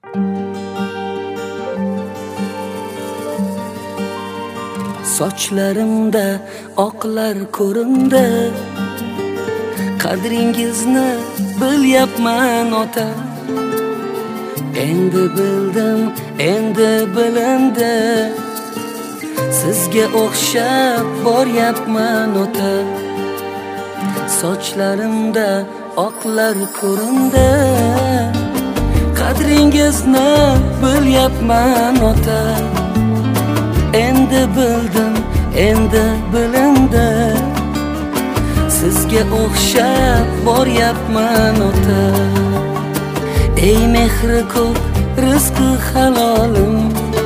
Sochlarimda oqlar ko'rindi, qadringizni bilyapman ota. Endi bildim, endi bilindi, sizga o'xshab boryapman ota. Sochlarimda oqlar ko'rindi, qadringizni bilyapman ota. Endi bildim, endi bilindi, sizga o'xshab boryapman ota. Ey mehri ko'p, rizqi halolim,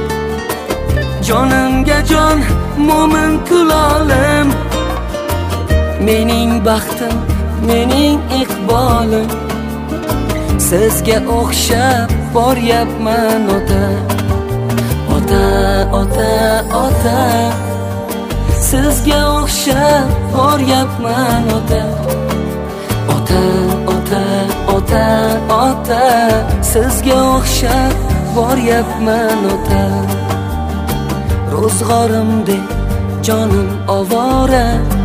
jonimga jon, mo'min kulolim. Mening baxtim, mening iqbolim, sizga o'xshab boryapman ota. Ota, ota, ota, sizga o'xshab boryapman ota. Ota, ota, ota, ota, sizga o'xshab boryapman ota. Ro'zg'orimdek jonim ovora,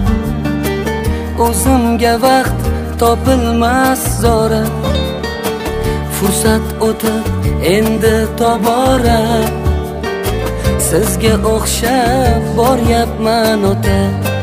o'zimga vaqt topilmas zora. Fursat o'tib endi tobora, sizga o'xshab boryapman ota.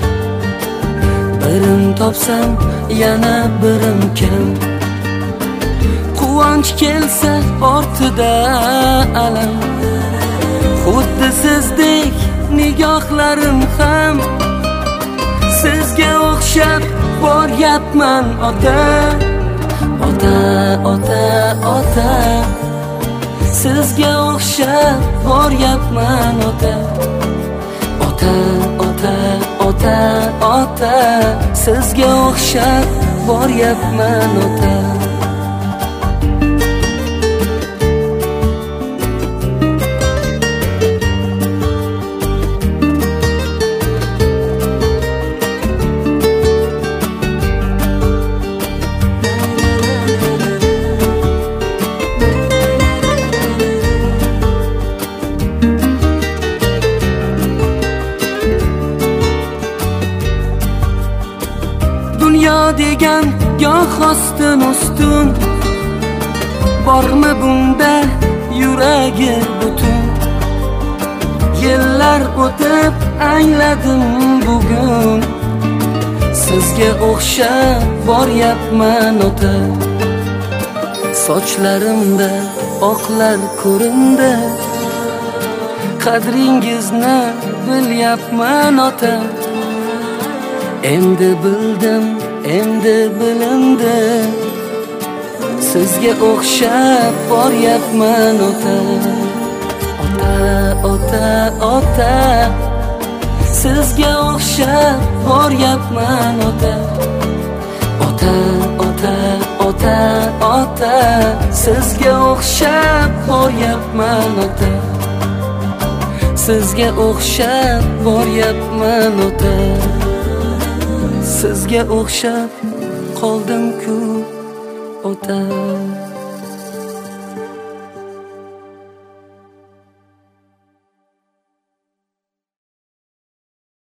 Birim topsam yana birim kam, quvonch kelsa ortida alam. Xuddi sizdek nigohlarim ham, sizga o'xshab boryapman ota. Ota, ota, ota, sizga o'xshab boryapman ota. Ota, ota, ota, ota, sizga o'xshab boryapman ota. Dunyo degan goh ostin ustun, bormi bunda yuragi butun. Yillar o'tib angladim bugun, sizga o'xshab boryapman ota. Sochlarimda oqlar ko'rindi, qadringizni bilyapman ota. Endi bildim, endi bilindi, sizga o'xshab boryapman ota. Ota, ota, ota, sizga o'xshab boryapman ota. Ota, ota, ota, ota, sizga o'xshab boryapman ota. Sizga o'xshab boryapman ota. Sizga o'xshab qoldim-ku ota.